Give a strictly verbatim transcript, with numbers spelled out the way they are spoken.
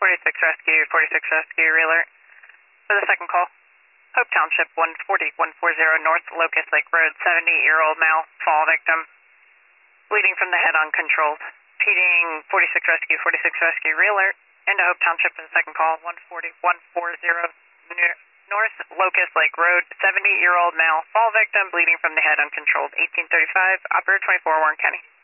forty-six Rescue, forty-six Rescue, realert. For the second call, Hope Township, one forty, one forty North Locust Lake Road, seventy-year-old male, fall victim, bleeding from the head uncontrolled. Repeating forty-six Rescue, forty-six Rescue, realert. Into Hope Township for the second call, one forty, one forty North Locust Lake Road, seventy-year-old male, fall victim, bleeding from the head uncontrolled, eighteen thirty-five, operator twenty-four, Warren County.